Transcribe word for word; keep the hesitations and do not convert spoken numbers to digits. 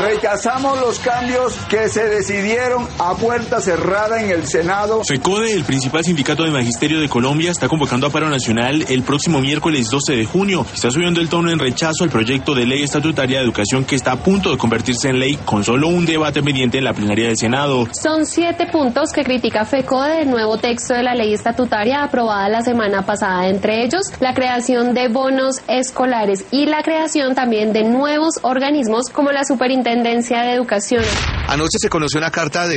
Rechazamos los cambios que se decidieron a puerta cerrada en el Senado. FECODE, el principal sindicato de magisterio de Colombia, está convocando a paro nacional el próximo miércoles doce de junio. Está subiendo el tono en rechazo al proyecto de ley estatutaria de educación que está a punto de convertirse en ley con solo un debate pendiente en la plenaria del Senado. Son siete puntos que critica FECODE del nuevo texto de la ley estatutaria aprobada la semana pasada, entre ellos la creación de bonos escolares y la creación también de nuevos organismos como la Superintendencia de Educación. Anoche se conoció una carta de